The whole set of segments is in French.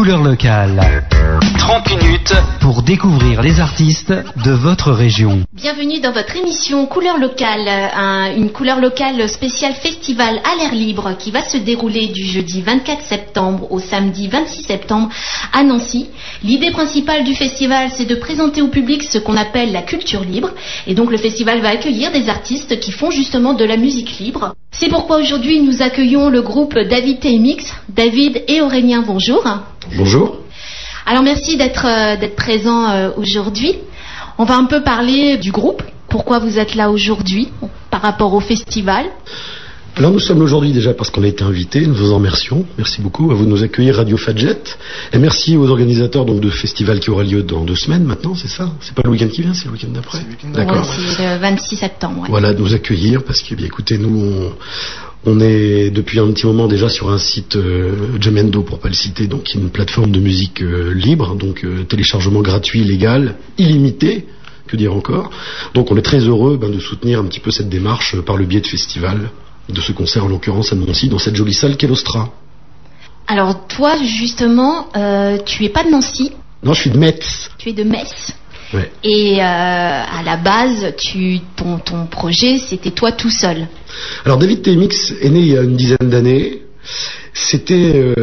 Couleur locale. 30 minutes pour découvrir les artistes de votre région. Bienvenue dans votre émission Couleur locale, une couleur locale spéciale festival à l'air libre qui va se dérouler du jeudi 24 septembre au samedi 26 septembre à Nancy. L'idée principale du festival, c'est de présenter au public ce qu'on appelle la culture libre. Et donc le festival va accueillir des artistes qui font justement de la musique libre. C'est pourquoi aujourd'hui nous accueillons le groupe David TMX. David et Aurélien, bonjour. Bonjour. Alors merci d'être présent aujourd'hui. On va un peu parler du groupe. Pourquoi vous êtes là aujourd'hui par rapport au festival? Alors nous sommes aujourd'hui déjà parce qu'on a été invités, nous vous en remercions. Merci beaucoup à vous de nous accueillir Radio Fadjet. Et merci aux organisateurs donc de festival qui aura lieu dans 2 semaines maintenant, c'est ça? C'est pas le week-end qui vient, c'est le week-end d'après? D'accord. Ouais, c'est le 26 septembre. Ouais. Voilà, de nous accueillir parce que, bien écoutez, nous on est depuis un petit moment déjà sur un site Jamendo, pour pas le citer, donc qui est une plateforme de musique libre, donc téléchargement gratuit, légal, illimité, que dire encore. Donc on est très heureux de soutenir un petit peu cette démarche par le biais de festivals, de ce concert en l'occurrence à Nancy, dans cette jolie salle qu'est l'Ostra. Alors toi justement, tu es pas de Nancy? Non, je suis de Metz. Tu es de Metz. Ouais. Et à la base, ton projet, c'était toi tout seul. Alors David TMX est né il y a une dizaine d'années. C'était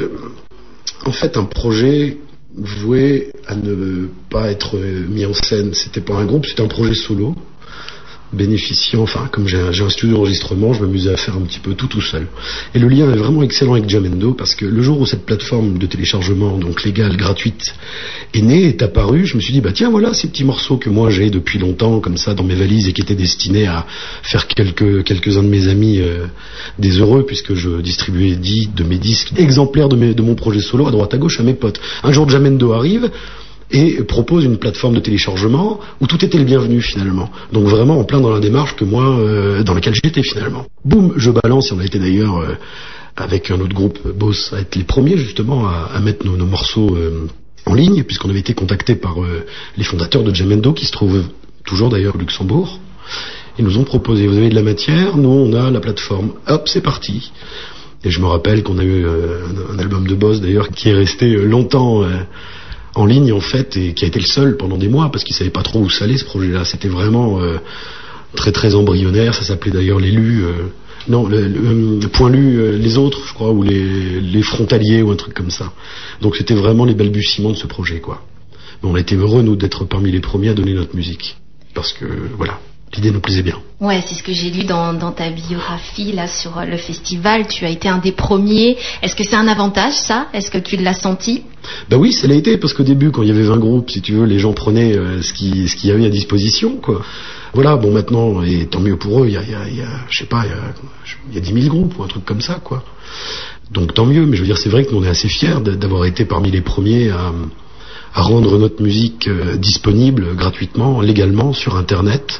en fait un projet voué à ne pas être mis en scène. C'était pas un groupe, c'était un projet solo, bénéficiant, enfin comme j'ai un studio d'enregistrement, je m'amusais à faire un petit peu tout seul. Et le lien est vraiment excellent avec Jamendo parce que le jour où cette plateforme de téléchargement, donc légale, gratuite, est née, est apparue, je me suis dit tiens voilà ces petits morceaux que moi j'ai depuis longtemps comme ça dans mes valises et qui étaient destinés à faire quelques-uns de mes amis des heureux, puisque je distribuais 10 de mes disques exemplaires de mon projet solo à droite à gauche à mes potes. Un jour Jamendo arrive et propose une plateforme de téléchargement où tout était le bienvenu finalement. Donc vraiment en plein dans la démarche que moi, dans laquelle j'étais finalement. Boum, je balance, et on a été d'ailleurs avec un autre groupe, Boss, à être les premiers justement à mettre nos morceaux en ligne, puisqu'on avait été contactés par les fondateurs de Jamendo, qui se trouvent toujours d'ailleurs au Luxembourg. Ils nous ont proposé, vous avez de la matière, nous on a la plateforme, hop c'est parti. Et je me rappelle qu'on a eu un album de Boss d'ailleurs qui est resté longtemps en ligne en fait, et qui a été le seul pendant des mois parce qu'ils savaient pas trop où ça allait ce projet-là. C'était vraiment très très embryonnaire. Ça s'appelait d'ailleurs les lus, le point lu, les autres, je crois, ou les frontaliers ou un truc comme ça. Donc c'était vraiment les balbutiements de ce projet, quoi. Mais on a été heureux nous d'être parmi les premiers à donner notre musique parce que voilà. L'idée nous plaisait bien. Ouais, c'est ce que j'ai lu dans ta biographie là sur le festival. Tu as été un des premiers. Est-ce que c'est un avantage ça? Est-ce que tu l'as senti? Bah oui, ça l'a été parce qu'au début, quand il y avait 20 groupes, si tu veux, les gens prenaient ce qu'il y avait à disposition, quoi. Voilà, bon maintenant, et tant mieux pour eux, il y a je sais pas, il y a 10 000 groupes ou un truc comme ça, quoi. Donc tant mieux, mais je veux dire, c'est vrai que nous on est assez fiers d'avoir été parmi les premiers à rendre notre musique disponible gratuitement, légalement sur Internet.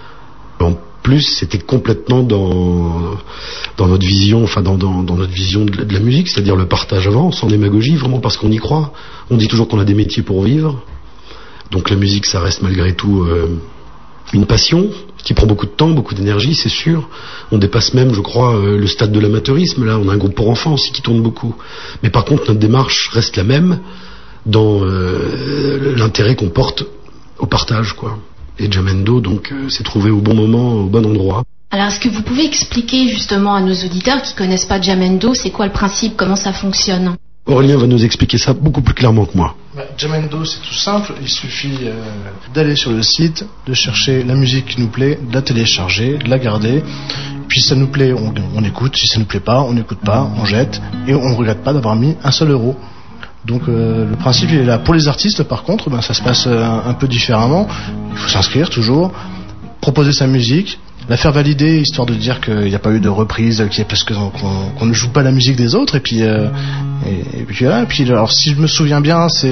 En plus, c'était complètement dans notre vision, enfin dans notre vision de la musique, c'est-à-dire le partage avant, sans démagogie, vraiment parce qu'on y croit. On dit toujours qu'on a des métiers pour vivre, donc la musique, ça reste malgré tout une passion qui prend beaucoup de temps, beaucoup d'énergie, c'est sûr. On dépasse même, je crois, le stade de l'amateurisme. Là, on a un groupe pour enfants aussi qui tourne beaucoup. Mais par contre, notre démarche reste la même dans l'intérêt qu'on porte au partage, quoi. Et Jamendo, donc, s'est trouvé au bon moment, au bon endroit. Alors, est-ce que vous pouvez expliquer justement à nos auditeurs qui connaissent pas Jamendo, c'est quoi le principe, comment ça fonctionne? Aurélien va nous expliquer ça beaucoup plus clairement que moi. Jamendo, c'est tout simple. Il suffit d'aller sur le site, de chercher la musique qui nous plaît, de la télécharger, de la garder. Puis si ça nous plaît, on écoute. Si ça nous plaît pas, on n'écoute pas, on jette. Et on ne regrette pas d'avoir mis un seul euro. Donc le principe il est là. Pour les artistes par contre, ça se passe un peu différemment. Il faut s'inscrire toujours, proposer sa musique, la faire valider histoire de dire qu'il n'y a pas eu de reprise, parce qu'on ne joue pas la musique des autres. Et puis voilà. Et puis alors si je me souviens bien, c'est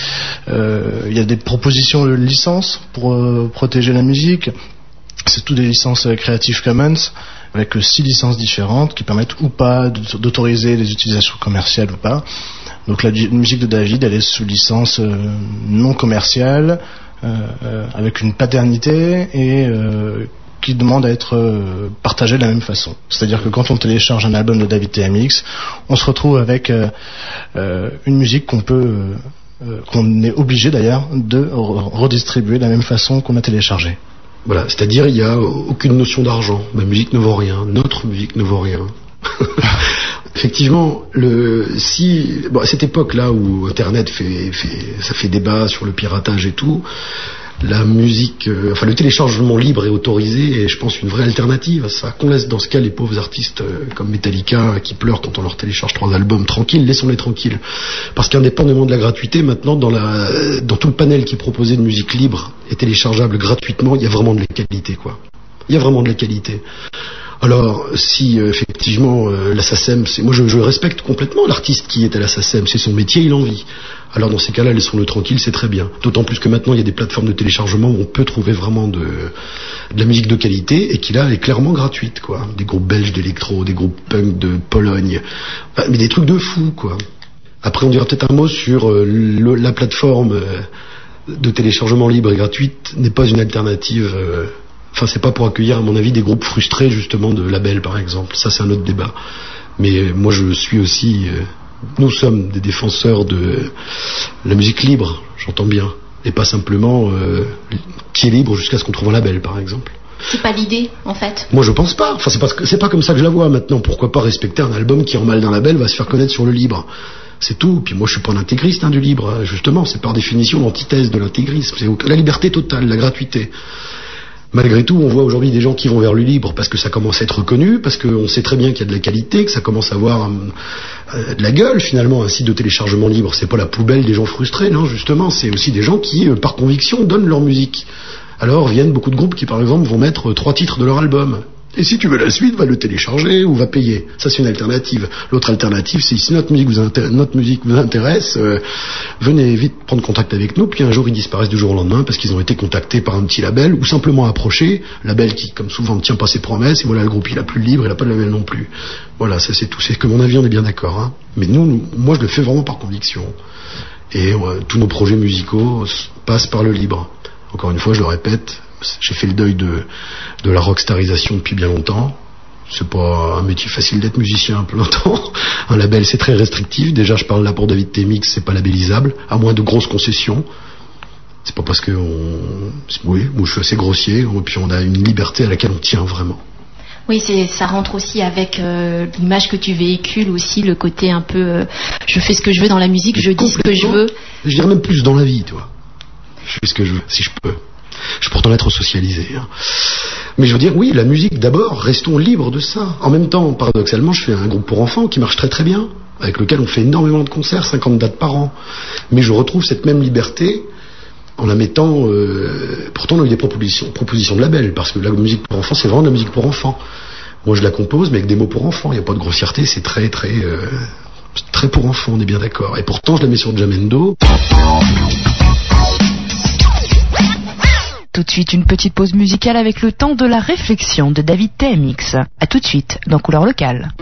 il y a des propositions de licences pour protéger la musique. C'est tout des licences Creative Commons avec 6 licences différentes qui permettent ou pas d'autoriser les utilisations commerciales ou pas. Donc la musique de David, elle est sous licence non commerciale, avec une paternité et qui demandent à être partagés de la même façon. C'est-à-dire que quand on télécharge un album de David TMX, on se retrouve avec une musique qu'on est obligé d'ailleurs de redistribuer de la même façon qu'on a téléchargé. Voilà, c'est-à-dire il n'y a aucune notion d'argent. Ma musique ne vaut rien, notre musique ne vaut rien. Effectivement, à cette époque-là où Internet ça fait débat sur le piratage et tout, la musique, le téléchargement libre est autorisé et je pense une vraie alternative à ça. Qu'on laisse dans ce cas les pauvres artistes comme Metallica qui pleurent quand on leur télécharge 3 albums tranquilles, laissons-les tranquilles. Parce qu'indépendamment de la gratuité, maintenant dans tout le panel qui est proposé de musique libre et téléchargeable gratuitement, il y a vraiment de la qualité, quoi. Il y a vraiment de la qualité. Alors, si effectivement la SACEM, moi je respecte complètement l'artiste qui est à la SACEM, c'est son métier, il en vit. Alors dans ces cas-là, laissons-le tranquille, c'est très bien. D'autant plus que maintenant il y a des plateformes de téléchargement où on peut trouver vraiment de la musique de qualité et qui là est clairement gratuite, quoi. Des groupes belges d'électro, des groupes punk de Pologne, mais des trucs de fou, quoi. Après on dira peut-être un mot sur la plateforme de téléchargement libre et gratuite n'est pas une alternative. C'est pas pour accueillir, à mon avis, des groupes frustrés, justement, de labels, par exemple. Ça, c'est un autre débat. Mais moi, je suis aussi... nous sommes des défenseurs de la musique libre, j'entends bien. Et pas simplement qui est libre jusqu'à ce qu'on trouve un label, par exemple. C'est pas l'idée, en fait. Moi, je pense pas. C'est pas comme ça que je la vois, maintenant. Pourquoi pas respecter un album qui, en mal d'un label, va se faire connaître sur le libre? C'est tout. Puis moi, je suis pas un intégriste du libre. Justement, c'est par définition l'antithèse de l'intégrisme. C'est la liberté totale, la gratuité. Malgré tout, on voit aujourd'hui des gens qui vont vers le libre parce que ça commence à être reconnu, parce qu'on sait très bien qu'il y a de la qualité, que ça commence à avoir de la gueule finalement. Un site de téléchargement libre, c'est pas la poubelle des gens frustrés, non, justement, c'est aussi des gens qui, par conviction, donnent leur musique. Alors viennent beaucoup de groupes qui, par exemple, vont mettre 3 titres de leur album. Et si tu veux la suite, va le télécharger ou va payer. Ça, c'est une alternative. L'autre alternative, c'est si notre musique vous intéresse, venez vite prendre contact avec nous, puis un jour ils disparaissent du jour au lendemain parce qu'ils ont été contactés par un petit label ou simplement approchés, label qui, comme souvent, ne tient pas ses promesses, et voilà, le groupe il a plus le libre, il a pas de label non plus. Voilà, ça c'est tout. C'est que mon avis, on est bien d'accord, hein. Mais moi je le fais vraiment par conviction. Et tous nos projets musicaux passent par le libre. Encore une fois, je le répète, j'ai fait le deuil de la rockstarisation depuis bien longtemps. C'est pas un métier facile d'être musicien un peu longtemps. Un label, c'est très restrictif. Déjà, je parle là pour David TMX, c'est pas labellisable, à moins de grosses concessions. C'est pas parce que oui, moi je suis assez grossier, et puis on a une liberté à laquelle on tient vraiment. Oui, ça rentre aussi avec l'image que tu véhicules aussi, le côté un peu je fais ce que je veux dans la musique, je dis ce que je veux. Je dirais même plus dans la vie, toi. Je fais ce que je veux, si je peux. Je peux pourtant être socialisé, hein. Mais je veux dire, oui, la musique d'abord, restons libres de ça. En même temps, paradoxalement, je fais un groupe pour enfants qui marche très très bien, avec lequel on fait énormément de concerts, 50 dates par an. Mais je retrouve cette même liberté en la mettant... pourtant, on a eu des propositions de label, parce que la musique pour enfants, c'est vraiment de la musique pour enfants. Moi, je la compose, mais avec des mots pour enfants. Il n'y a pas de grossièreté, c'est très pour enfants, on est bien d'accord. Et pourtant, je la mets sur Jamendo. Tout de suite, une petite pause musicale avec le temps de la réflexion de David TMX. A tout de suite dans Couleur Locale.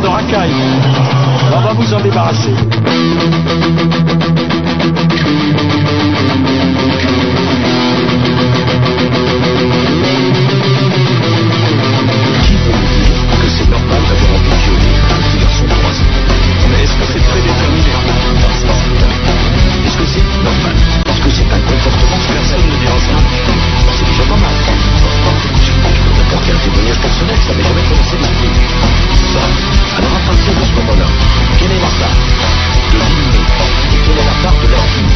de racailles. On va vous en débarrasser. Que c'est normal d'avoir envie de violer un petit garçon de 3 ans. Mais est-ce que c'est prédéterminé? Est-ce que c'est normal? Parce que c'est un comportement que personne ne dérange pas. C'est déjà pas mal. N'importe quel témoignage personnel, ça m'est jamais traversé l'esprit. Ça. Alors à partir de ce moment-là, quelle est la part de l'inné et quelle est la part de l'infini?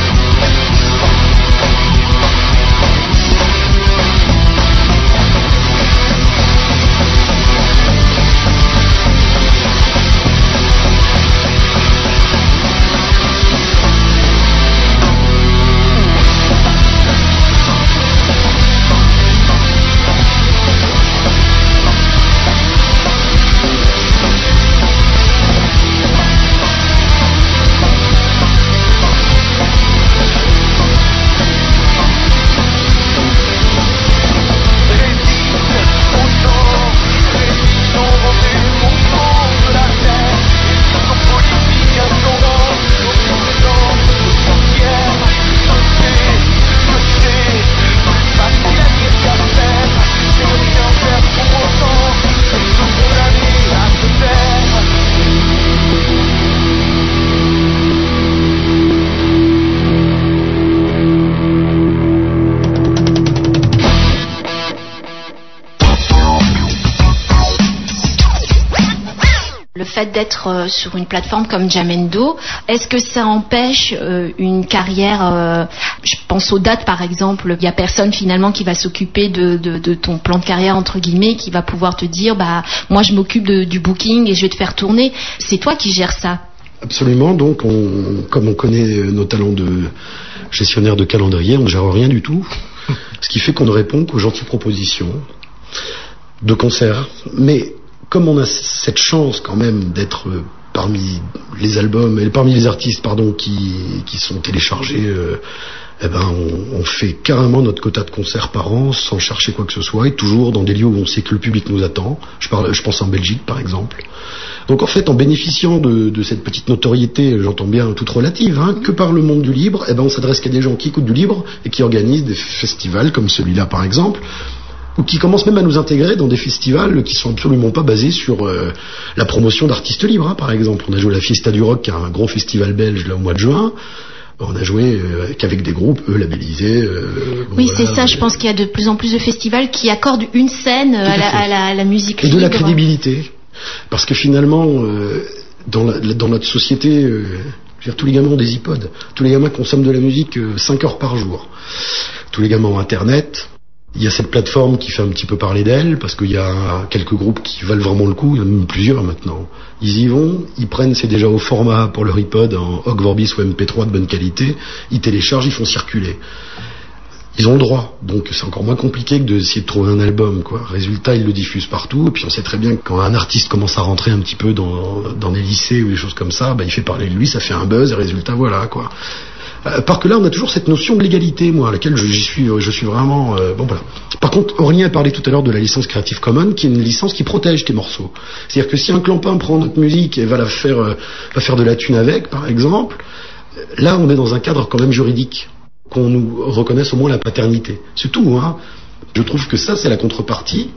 D'être sur une plateforme comme Jamendo, est-ce que ça empêche une carrière, je pense aux dates par exemple, il n'y a personne finalement qui va s'occuper de ton plan de carrière entre guillemets, qui va pouvoir te dire bah moi je m'occupe du booking et je vais te faire tourner, c'est toi qui gères ça? Absolument, donc comme on connaît nos talents de gestionnaire de calendrier, on ne gère rien du tout, ce qui fait qu'on ne répond qu'aux gentilles propositions de concerts, mais comme on a cette chance quand même d'être parmi les albums et parmi les artistes qui sont téléchargés, on fait carrément notre quota de concerts par an sans chercher quoi que ce soit et toujours dans des lieux où on sait que le public nous attend. Je pense en Belgique par exemple. Donc en fait en bénéficiant de cette petite notoriété, j'entends bien toute relative, que par le monde du libre, on s'adresse qu'à des gens qui écoutent du libre et qui organisent des festivals comme celui-là par exemple, ou qui commencent même à nous intégrer dans des festivals qui sont absolument pas basés sur la promotion d'artistes libres. Par exemple, on a joué à la Fiesta du Rock, qui est un gros festival belge là au mois de juin. On a joué qu'avec des groupes labellisés. Oui, voilà, c'est ça. Je pense qu'il y a de plus en plus de festivals qui accordent une scène à la musique libre. Et de la crédibilité, parce que finalement, dans notre société, tous les gamins ont des iPods. Tous les gamins consomment de la musique 5 heures par jour. Tous les gamins ont Internet. Il y a cette plateforme qui fait un petit peu parler d'elle, parce qu'il y a quelques groupes qui valent vraiment le coup, il y en a même plusieurs maintenant. Ils y vont, ils prennent, c'est déjà au format pour leur iPod, en Ogg Vorbis ou MP3 de bonne qualité, ils téléchargent, ils font circuler. Ils ont le droit, donc c'est encore moins compliqué que d'essayer de trouver un album, quoi. Résultat, ils le diffusent partout, et puis on sait très bien que quand un artiste commence à rentrer un petit peu dans des lycées ou des choses comme ça, il fait parler de lui, ça fait un buzz, et résultat, voilà, quoi. Par que là, on a toujours cette notion de légalité, moi, à laquelle je suis vraiment... voilà. Par contre, Aurélien a parlé tout à l'heure de la licence Creative Commons, qui est une licence qui protège tes morceaux. C'est-à-dire que si un clampin prend notre musique et va faire de la thune avec, par exemple, là, on est dans un cadre quand même juridique, qu'on nous reconnaisse au moins la paternité. C'est tout, hein. Je trouve que ça, c'est la contrepartie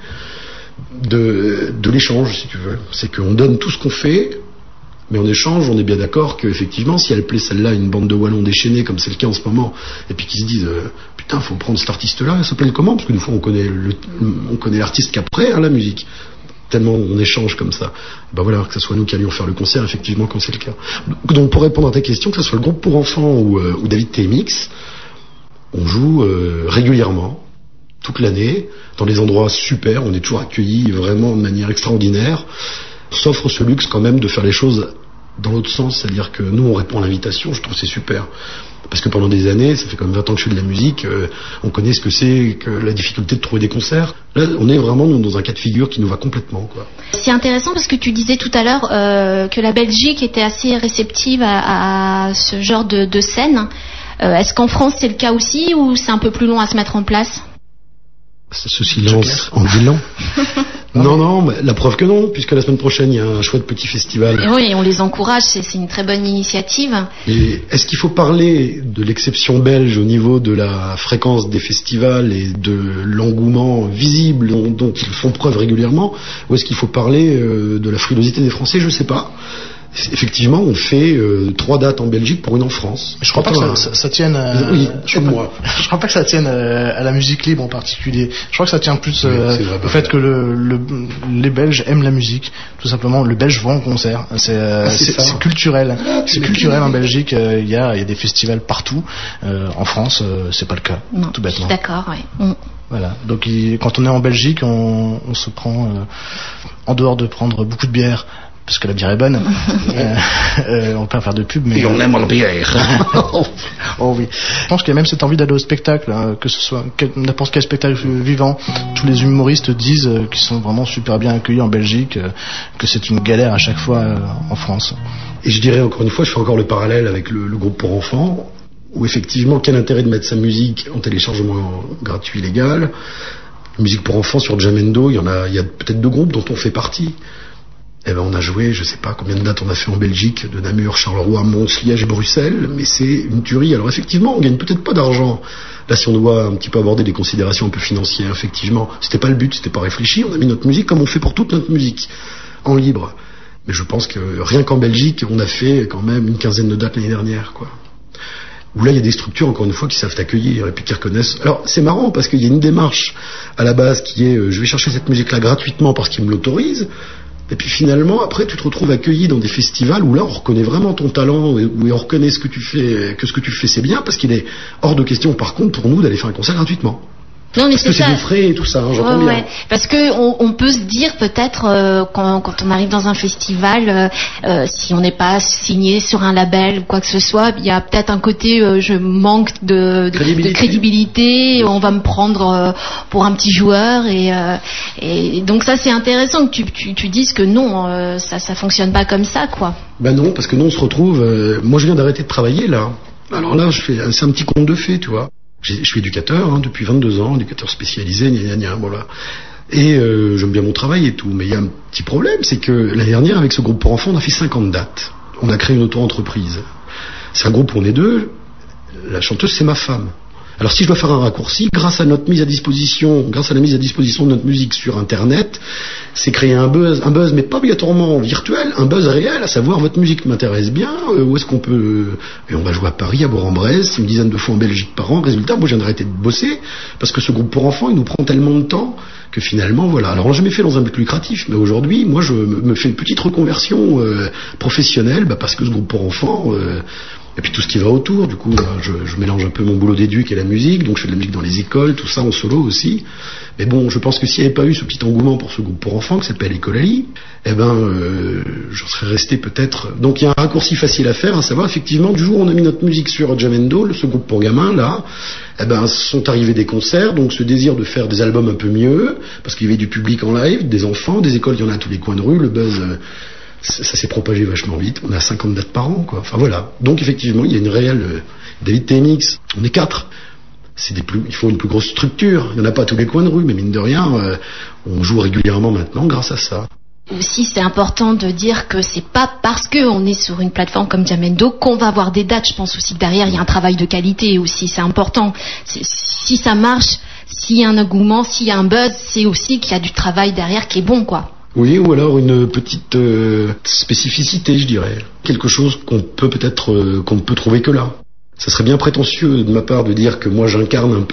de l'échange, si tu veux. C'est qu'on donne tout ce qu'on fait... Mais en échange, on est bien d'accord qu'effectivement, si elle plaît celle-là, une bande de wallons déchaînés, comme c'est le cas en ce moment, et puis qui se disent putain, faut prendre cet artiste-là, elle s'appelle comment? Parce que des fois, on connaît l'artiste qu'après, la musique. Tellement on échange comme ça. Voilà, que ce soit nous qui allions faire le concert, effectivement, quand c'est le cas. Donc, pour répondre à ta question, que ce soit le groupe pour enfants ou David TMX, on joue régulièrement, toute l'année, dans des endroits super, on est toujours accueillis vraiment de manière extraordinaire. S'offre ce luxe quand même de faire les choses dans l'autre sens, c'est-à-dire que nous on répond à l'invitation, je trouve que c'est super. Parce que pendant des années, ça fait quand même 20 ans que je fais de la musique, on connaît ce que c'est que la difficulté de trouver des concerts. Là, on est vraiment dans un cas de figure qui nous va complètement, quoi. C'est intéressant parce que tu disais tout à l'heure que la Belgique était assez réceptive à ce genre de scène. Est-ce qu'en France c'est le cas aussi ou c'est un peu plus long à se mettre en place ? Ce silence en dit long. Non, mais la preuve que non, puisque la semaine prochaine, il y a un chouette petit festival. Et oui, on les encourage, c'est une très bonne initiative. Et est-ce qu'il faut parler de l'exception belge au niveau de la fréquence des festivals et de l'engouement visible dont ils font preuve régulièrement, ou est-ce qu'il faut parler de la frilosité des Français? Je sais pas. Effectivement, on fait 3 dates en Belgique pour une en France. Je crois pas que ça tienne. Oui, je crois pas que ça tienne à la musique libre en particulier. Je crois que ça tient plus au fait que les Belges aiment la musique. Tout simplement, le Belge va en concert. C'est culturel. C'est culturel en Belgique. Il y a des festivals partout. En France, c'est pas le cas. Non, tout bêtement. D'accord, ouais. Voilà. Donc quand on est en Belgique, on se prend en dehors de prendre beaucoup de bière. Parce que la bière est bonne. On peut faire de pub, mais... Et on aime la bière. Oh oui. Je pense qu'il y a même cette envie d'aller au spectacle, que ce soit n'importe quel spectacle vivant. Tous les humoristes disent qu'ils sont vraiment super bien accueillis en Belgique, que c'est une galère à chaque fois en France. Et je dirais encore une fois, je fais encore le parallèle avec le groupe pour enfants, où effectivement, quel intérêt de mettre sa musique en téléchargement gratuit légal. Musique pour enfants sur Jamendo, il y a peut-être 2 groupes dont on fait partie. Eh ben, on a joué, je sais pas combien de dates on a fait en Belgique, de Namur, Charleroi, Mons, Liège et Bruxelles, mais c'est une tuerie. Alors effectivement, on gagne peut-être pas d'argent. Là, si on doit un petit peu aborder des considérations un peu financières, effectivement, c'était pas le but, c'était pas réfléchi. On a mis notre musique comme on fait pour toute notre musique, en libre. Mais je pense que rien qu'en Belgique, on a fait quand même une 15aine de dates l'année dernière, quoi. Où là, il y a des structures, encore une fois, qui savent accueillir et puis qui reconnaissent. Alors, c'est marrant parce qu'il y a une démarche à la base qui est, je vais chercher cette musique-là gratuitement parce qu'ils me l'autorisent. Et puis finalement, après, tu te retrouves accueilli dans des festivals où là, on reconnaît vraiment ton talent, où on reconnaît ce que tu fais, c'est bien, parce qu'il est hors de question, par contre, pour nous, d'aller faire un concert gratuitement. Non, mais parce que c'est des frais et tout ça, j'entends bien. Ouais. Parce que on peut se dire peut-être quand on arrive dans un festival, si on n'est pas signé sur un label ou quoi que ce soit, il y a peut-être un côté je manque de crédibilité, on va me prendre pour un petit joueur et donc ça c'est intéressant que tu dises que non, ça fonctionne pas comme ça, quoi. Ben non, parce que nous on se retrouve. Moi je viens d'arrêter de travailler là. Alors là c'est un petit conte de fées, tu vois. Je suis éducateur depuis 22 ans, éducateur spécialisé, voilà. Et j'aime bien mon travail et tout, mais il y a un petit problème, c'est que l'année dernière, avec ce groupe pour enfants, on a fait 50 dates. On a créé une auto-entreprise. C'est un groupe où on est 2, la chanteuse c'est ma femme. Alors si je dois faire un raccourci, grâce à la mise à disposition de notre musique sur Internet, c'est créer un buzz, mais pas obligatoirement virtuel, un buzz réel, à savoir votre musique m'intéresse bien, où est-ce qu'on peut... Et on va jouer à Paris, à Bourg-en-Bresse, c'est une dizaine de fois en Belgique par an. Résultat, moi je viens d'arrêter de bosser, parce que ce groupe pour enfants, il nous prend tellement de temps, que finalement, voilà. Alors on l'a jamais fait dans un but lucratif, mais aujourd'hui, moi je me fais une petite reconversion professionnelle, parce que ce groupe pour enfants... Et puis tout ce qui va autour, du coup, je mélange un peu mon boulot d'éduc et la musique, donc je fais de la musique dans les écoles, tout ça en solo aussi. Mais bon, je pense que s'il n'y avait pas eu ce petit engouement pour ce groupe pour enfants qui s'appelle Écolalie, j'en serais resté peut-être... Donc il y a un raccourci facile à faire, à savoir effectivement, du jour où on a mis notre musique sur Jamendo, ce groupe pour gamins, là, sont arrivés des concerts, donc ce désir de faire des albums un peu mieux, parce qu'il y avait du public en live, des enfants, des écoles, il y en a à tous les coins de rue, le buzz... Ça s'est propagé vachement vite. On a 50 dates par an, quoi. Enfin voilà. Donc effectivement, il y a une réelle... David TMX, on est 4. Il faut une plus grosse structure. Il n'y en a pas à tous les coins de rue, mais mine de rien, on joue régulièrement maintenant grâce à ça. Aussi, c'est important de dire que c'est pas parce qu'on est sur une plateforme comme Jamendo qu'on va avoir des dates. Je pense aussi que derrière, il y a un travail de qualité aussi. C'est important. Si ça marche, s'il y a un engouement, s'il y a un buzz, c'est aussi qu'il y a du travail derrière qui est bon, quoi. Oui, ou alors une petite spécificité, je dirais. Quelque chose qu'on ne peut trouver que là. Ça serait bien prétentieux de ma part de dire que moi j'incarne,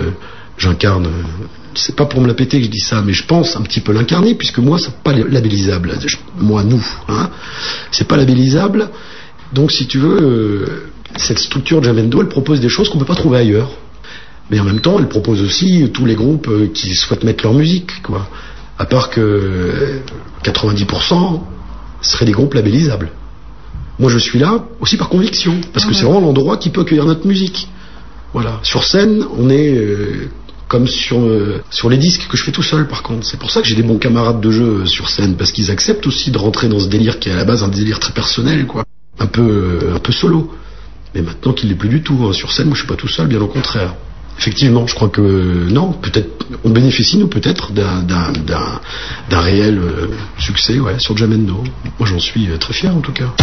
c'est pas pour me la péter que je dis ça, mais je pense un petit peu l'incarner, puisque moi c'est pas labellisable. C'est pas labellisable. Donc si tu veux, cette structure Jamendo, elle propose des choses qu'on peut pas trouver ailleurs. Mais en même temps, elle propose aussi tous les groupes qui souhaitent mettre leur musique, quoi. À part que 90% seraient des groupes labellisables. Moi je suis là aussi par conviction, parce que c'est vraiment l'endroit qui peut accueillir notre musique. Voilà. Sur scène, on est comme sur les disques que je fais tout seul, par contre. C'est pour ça que j'ai des bons camarades de jeu sur scène, parce qu'ils acceptent aussi de rentrer dans ce délire qui est à la base un délire très personnel, quoi. Un peu solo. Mais maintenant qu'il l'est plus du tout, hein. Sur scène, moi je suis pas tout seul, bien au contraire. Effectivement, je crois que non, peut-être on bénéficie nous peut-être d'un réel succès, ouais, sur Jamendo. Moi, j'en suis très fier en tout cas.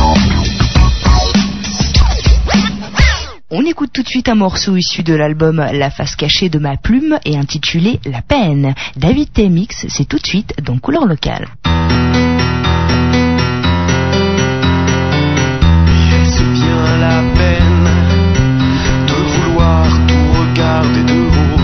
On écoute tout de suite un morceau issu de l'album La face cachée de ma plume et intitulé La peine. David TMX, c'est tout de suite dans Couleur Locale. Est-ce bien la peine de vouloir tout regarder de haut?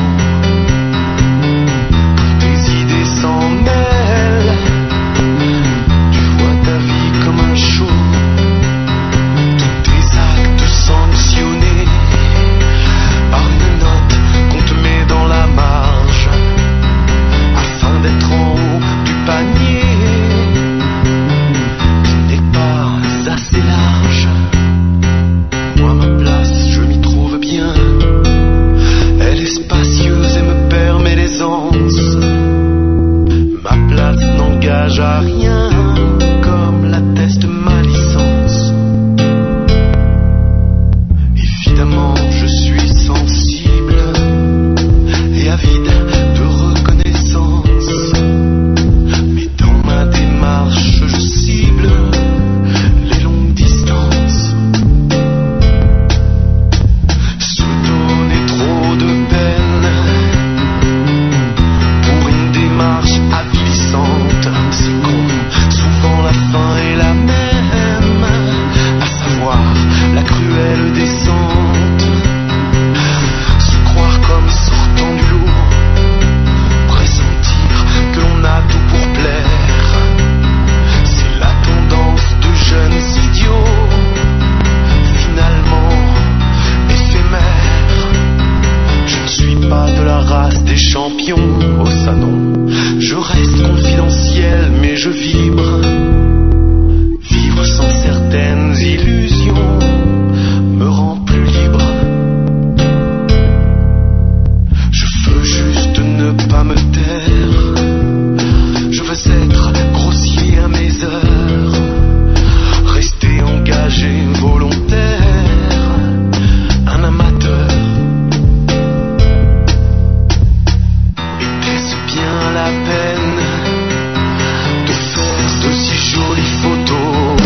Quand tes idées s'en mêlent, tu vois ta vie comme un show. Tous tes actes sanctionnés par une note qu'on te met dans la marge afin d'être en haut du panier qui n'est pas assez large. Moi, ma place, je m'y trouve bien. Elle est spacieuse et me permet l'aisance. Ma place n'engage à rien, comme l'atteste ma licence. Évidemment, je suis sensible et avide de reconnaissance. Mais dans ma démarche, je cible les longues distances. Se donner trop de peine pour une démarche avilissante, c'est con. Souvent la fin est la même, à savoir la cruelle descente. Se croire comme sortant du lot, pressentir que l'on a tout pour plaire, c'est la tendance de jeunes idiots, finalement éphémères. Je ne suis pas de la race des champions, oh ça non. Je reste confidentiel mais je vibre. Vivre sans certaines illusions me rend plus libre. Je veux juste ne pas me taire. Je veux être grossier à mes heures, rester engagé, volontaire, un amateur. Était-ce bien la peine de faire de si jolies photos?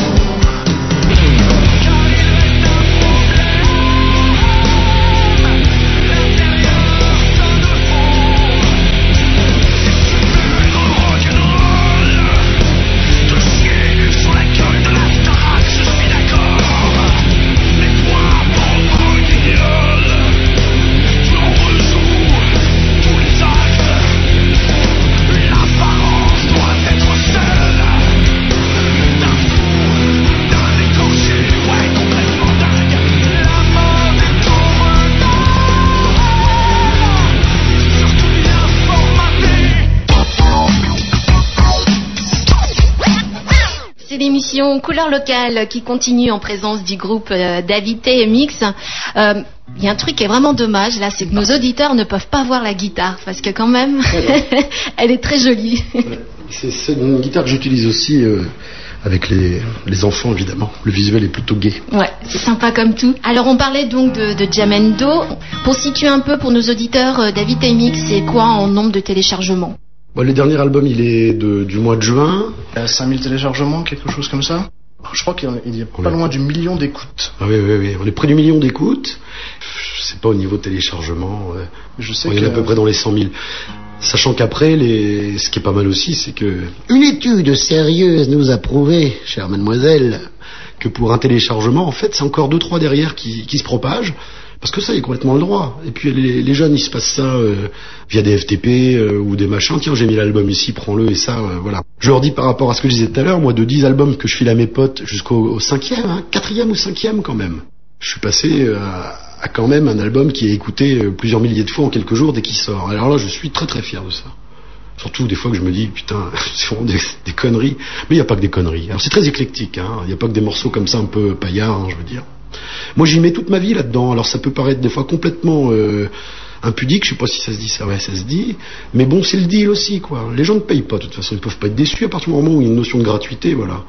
L'émission Couleur Locale qui continue en présence du groupe David TMX. Il y a un truc qui est vraiment dommage là, c'est que nos auditeurs ne peuvent pas voir la guitare parce que quand même elle est très jolie. C'est une guitare que j'utilise aussi avec les enfants évidemment. Le visuel est plutôt gai. Ouais, c'est sympa comme tout. Alors on parlait donc de Jamendo. Pour situer un peu pour nos auditeurs, David TMX, c'est quoi en nombre de téléchargements? Bon, le dernier album, il est du mois de juin. 5000 téléchargements, quelque chose comme ça. Je crois qu'il y a pas loin du million d'écoutes. Ah oui. On est près du million d'écoutes. Je sais pas au niveau téléchargement. Je sais il y en a à peu près dans les 100 000. Sachant qu'après, ce qui est pas mal aussi, c'est que une étude sérieuse nous a prouvé, chère mademoiselle, que pour un téléchargement, en fait, c'est encore 2-3 derrière qui se propagent. Parce que ça, il est complètement le droit. Et puis les jeunes, ils se passent ça via des FTP ou des machins. Tiens, j'ai mis l'album ici, prends-le, et ça, voilà. Je leur dis par rapport à ce que je disais tout à l'heure, moi, de 10 albums que je file à mes potes jusqu'au 5e, 4e ou 5e quand même. Je suis passé à quand même un album qui est écouté plusieurs milliers de fois en quelques jours dès qu'il sort. Alors là, je suis très très fier de ça. Surtout des fois que je me dis, putain, c'est vraiment des conneries. Mais il n'y a pas que des conneries. Alors c'est très éclectique, hein. Il n'y a pas que des morceaux comme ça un peu paillards, je veux dire. Moi j'y mets toute ma vie là-dedans, alors ça peut paraître des fois complètement impudique, je sais pas si ça se dit ça, ouais ça se dit, mais bon c'est le deal aussi quoi, les gens ne payent pas de toute façon, ils peuvent pas être déçus à partir du moment où il y a une notion de gratuité, voilà.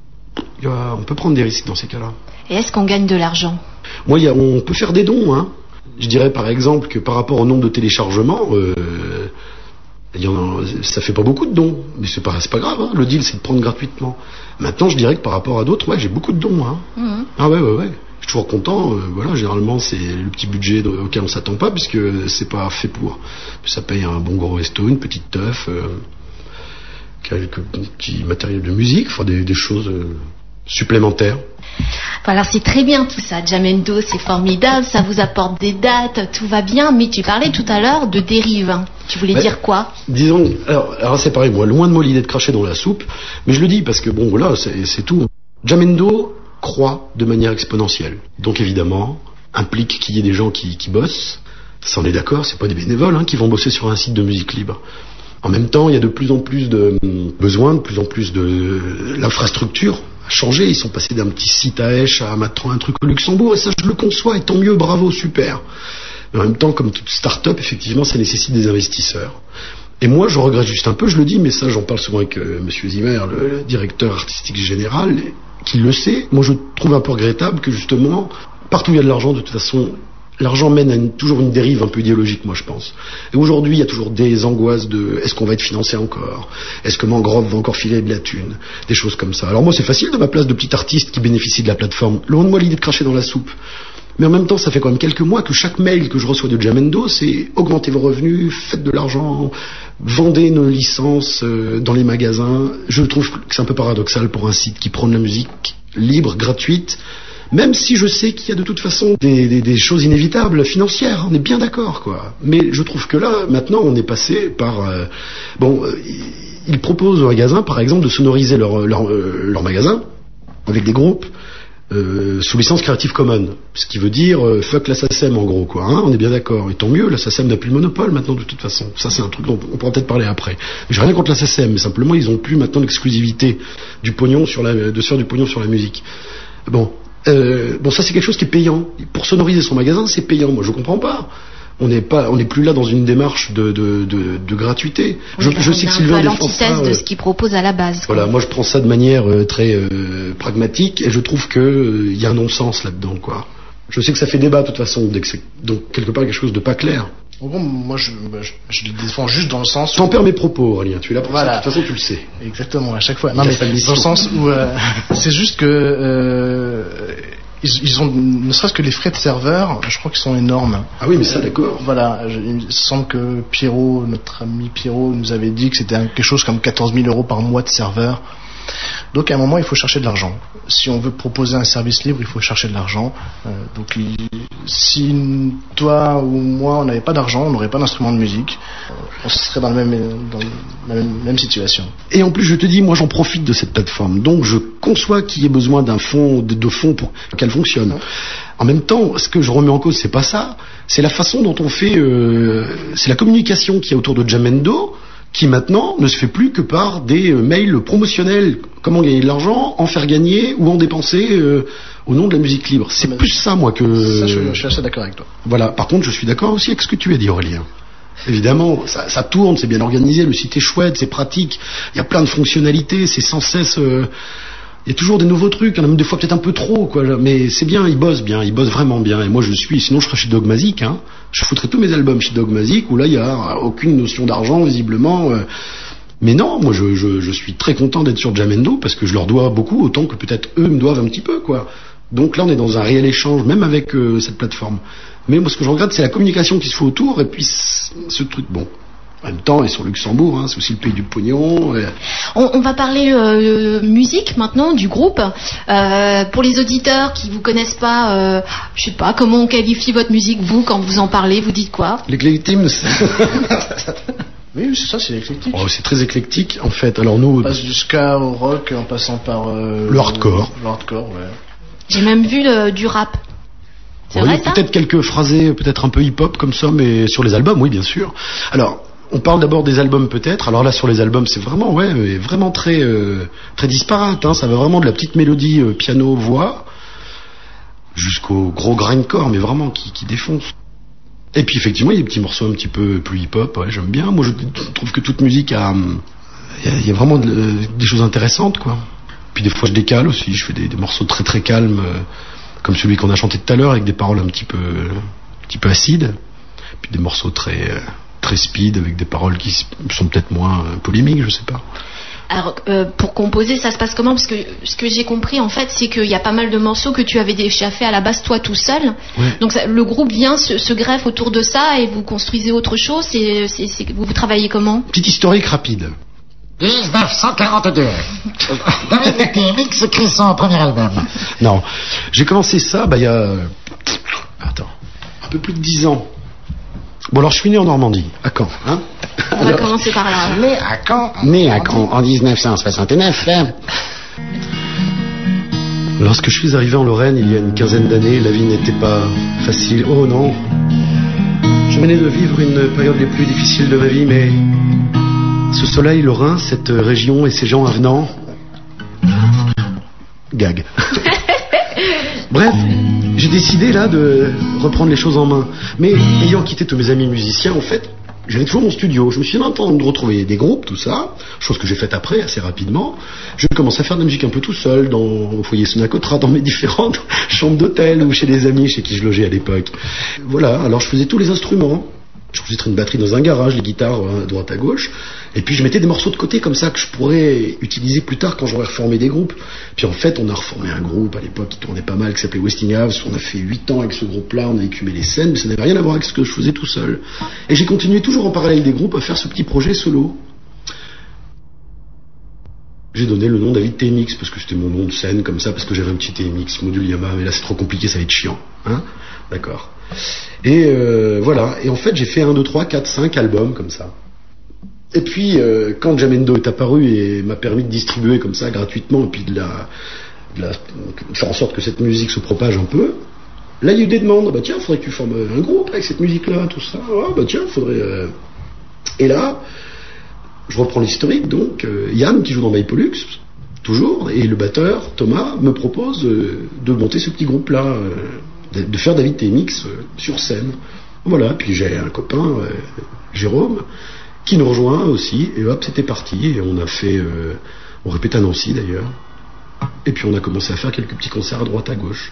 On peut prendre des risques dans ces cas-là. Et est-ce qu'on gagne de l'argent? Moi on peut faire des dons, hein. Je dirais par exemple que par rapport au nombre de téléchargements, ça fait pas beaucoup de dons, mais c'est pas grave, hein. Le deal c'est de prendre gratuitement. Maintenant je dirais que par rapport à d'autres, ouais, j'ai beaucoup de dons, hein. Ah ouais. Je suis toujours content, voilà, généralement c'est le petit budget auquel on s'attend pas, puisque c'est pas fait pour. Ça paye un bon gros resto, une petite teuf, quelques petits matériels de musique, enfin des choses supplémentaires. Voilà, c'est très bien tout ça. Jamendo, c'est formidable, ça vous apporte des dates, tout va bien. Mais tu parlais tout à l'heure de dérive. Tu voulais dire quoi? Disons, alors c'est pareil, moi, loin de moi l'idée de cracher dans la soupe, mais je le dis parce que bon, voilà, c'est tout. Jamendo croît de manière exponentielle. Donc évidemment, implique qu'il y ait des gens qui bossent. Ça, on est d'accord, c'est pas des bénévoles qui vont bosser sur un site de musique libre. En même temps, il y a de plus en plus de besoins, de plus en plus de l'infrastructure a changé. Ils sont passés d'un petit site à Esch à maintenant un truc au Luxembourg, et ça je le conçois, et tant mieux, bravo, super. Mais en même temps, comme toute start-up, effectivement, ça nécessite des investisseurs. Et moi, je regrette juste un peu, je le dis, mais ça j'en parle souvent avec Monsieur Zimmer, le directeur artistique général, qui le sait. Moi, je trouve un peu regrettable que justement, partout où il y a de l'argent, de toute façon, l'argent mène à toujours une dérive un peu idéologique, moi je pense. Et aujourd'hui, il y a toujours des angoisses de est-ce qu'on va être financé encore? Est-ce que Mangrove va encore filer de la thune? Des choses comme ça. Alors moi, c'est facile de ma place de petit artiste qui bénéficie de la plateforme. Loin de moi l'idée de cracher dans la soupe. Mais en même temps, ça fait quand même quelques mois que chaque mail que je reçois de Jamendo, c'est augmentez vos revenus, faites de l'argent, vendez nos licences dans les magasins. Je trouve que c'est un peu paradoxal pour un site qui prône la musique libre, gratuite. Même si je sais qu'il y a de toute façon des choses inévitables financières, on est bien d'accord, quoi. Mais je trouve que là, maintenant, on est passé par... ils proposent aux magasins, par exemple, de sonoriser leur magasin avec des groupes sous licence Creative Commons. Ce qui veut dire fuck la SACEM, en gros, quoi. On est bien d'accord. Et tant mieux, la SACEM n'a plus le monopole maintenant, de toute façon. Ça, c'est un truc dont on pourra peut-être parler après. J'ai rien contre la SACEM, mais simplement, ils ont plus maintenant l'exclusivité du pognon de se faire du pognon sur la musique. Bon, ça c'est quelque chose qui est payant. Pour sonoriser son magasin, c'est payant. Moi, je comprends pas. On n'est plus là dans une démarche de gratuité. Oui, je sais que Sylvain défend ça. l'antithèse de ce qu'il propose à la base. Voilà, moi je prends ça de manière très pragmatique, et je trouve que y a un non-sens là-dedans, quoi. Je sais que ça fait débat de toute façon, donc quelque part quelque chose de pas clair. Bon, moi je le défends juste dans le sens. T'en perds mes propos, Aurélien. Tu es là pour voilà. ça. De toute façon, tu le sais. Exactement, à chaque fois. Non, mais dans le sens où c'est juste que ils ont, ne serait-ce que les frais de serveur, je crois qu'ils sont énormes. Ah oui, mais ça, d'accord. Voilà, il me semble que Pierrot, notre ami Pierrot, nous avait dit que c'était quelque chose comme 14 000 € par mois de serveur. Donc à un moment, il faut chercher de l'argent. Si on veut proposer un service libre, il faut chercher de l'argent. Donc si toi ou moi, on n'avait pas d'argent, on n'aurait pas d'instrument de musique, on serait dans la même situation. Et en plus, je te dis, moi j'en profite de cette plateforme. Donc je conçois qu'il y ait besoin d'un fonds, de fonds pour qu'elle fonctionne. En même temps, ce que je remets en cause, c'est pas ça. C'est la façon dont on fait... c'est la communication qu'il y a autour de Jamendo, qui maintenant ne se fait plus que par des mails promotionnels. Comment gagner de l'argent, en faire gagner ou en dépenser au nom de la musique libre. C'est plus ça, moi, que... Ça, je suis assez d'accord avec toi. Voilà. Par contre, je suis d'accord aussi avec ce que tu as dit, Aurélien. Évidemment, ça tourne, c'est bien organisé, le site est chouette, c'est pratique, il y a plein de fonctionnalités, c'est sans cesse... il y a toujours des nouveaux trucs, il y en a même des fois peut-être un peu trop, quoi. Mais c'est bien, ils bossent vraiment bien. Et moi, sinon je serais chez Dogmazic, hein. Je foutrais tous mes albums chez Dogmazic, où là, il n'y a aucune notion d'argent, visiblement. Mais non, moi, je suis très content d'être sur Jamendo, parce que je leur dois beaucoup, autant que peut-être eux me doivent un petit peu, quoi. Donc là, on est dans un réel échange, même avec cette plateforme. Mais moi, ce que je regrette, c'est la communication qui se fait autour, et puis ce truc, bon... En même temps, ils sont au Luxembourg, hein, c'est aussi le pays du pognon. On va parler musique maintenant, du groupe. Pour les auditeurs qui vous connaissent pas, je sais pas, comment on qualifie votre musique, vous, quand vous en parlez, vous dites quoi? L'éclectisme. Oui, c'est ça, c'est éclectique. Oh, c'est très éclectique, en fait. Alors nous, on passe du ska au rock en passant par le hardcore. Le hardcore, ouais. J'ai même vu du rap. C'est vrai, ça? Peut-être quelques phrasés, peut-être un peu hip-hop comme ça, mais sur les albums, oui, bien sûr. Alors, on parle d'abord des albums peut-être. Alors là, sur les albums, c'est vraiment, vraiment très disparate. Hein. Ça va vraiment de la petite mélodie piano-voix jusqu'au gros grindcore, mais vraiment qui défonce. Et puis effectivement, il y a des petits morceaux un petit peu plus hip-hop. Ouais, j'aime bien. Moi, je trouve que toute musique il y a vraiment des choses intéressantes, quoi. Puis des fois, je décale aussi. Je fais des morceaux très très calmes, comme celui qu'on a chanté tout à l'heure, avec des paroles un petit peu petit peu acides, puis des morceaux très speed avec des paroles qui sont peut-être moins polémiques, je sais pas. Alors, pour composer, ça se passe comment? Parce que ce que j'ai compris, en fait, c'est qu'il y a pas mal de morceaux que tu avais déjà fait à la base toi tout seul. Ouais. Donc, le groupe vient, se greffe autour de ça et vous construisez autre chose. Vous travaillez comment? Petit historique rapide. 1942. David TMX crée son premier album. Non, j'ai commencé ça, il y a... un peu plus de 10 ans. Bon, alors je suis né en Normandie, à Caen, hein. On va commencer par là. Né à Caen en 1969. Lorsque je suis arrivé en Lorraine il y a une quinzaine d'années, la vie n'était pas facile. Oh non. Je venais de vivre une période les plus difficiles de ma vie, mais ce soleil lorrain, cette région et ces gens avenants... Gag. Bref, j'ai décidé là de reprendre les choses en main. Mais ayant quitté tous mes amis musiciens, en fait, j'avais toujours mon studio. Je me suis dit, maintenant de retrouver des groupes, tout ça, chose que j'ai faite après, assez rapidement. Je commence à faire de la musique un peu tout seul, au foyer Sonacotra, dans mes différentes chambres d'hôtel ou chez des amis chez qui je logeais à l'époque. Voilà, alors je faisais tous les instruments. J'enregistrais une batterie dans un garage, les guitares à droite à gauche, et puis je mettais des morceaux de côté comme ça que je pourrais utiliser plus tard quand j'aurais reformé des groupes. Puis en fait, on a reformé un groupe à l'époque qui tournait pas mal, qui s'appelait Westinghouse. On a fait 8 ans avec ce groupe-là, on a écumé les scènes, mais ça n'avait rien à voir avec ce que je faisais tout seul. Et j'ai continué toujours en parallèle des groupes à faire ce petit projet solo. J'ai donné le nom David TMX parce que c'était mon nom de scène comme ça, parce que j'avais un petit TMX module Yamaha, mais là c'est trop compliqué, ça va être chiant, hein. D'accord. Et voilà, et en fait j'ai fait 1, 2, 3, 4, 5 albums comme ça. Et puis quand Jamendo est apparu et m'a permis de distribuer comme ça gratuitement, et puis de faire en sorte que cette musique se propage un peu, là il y a eu des demandes. Bah tiens, faudrait que tu formes un groupe avec cette musique-là, tout ça. Ah, bah tiens, faudrait... Et là, je reprends l'historique, donc Yann qui joue dans My Pollux, toujours, et le batteur, Thomas, me propose de monter ce petit groupe-là, de faire David TMX sur scène. Voilà, puis j'ai un copain, Jérôme, qui nous rejoint aussi, et hop, c'était parti, et on a fait, on répétait à Nancy d'ailleurs, et puis on a commencé à faire quelques petits concerts à droite à gauche.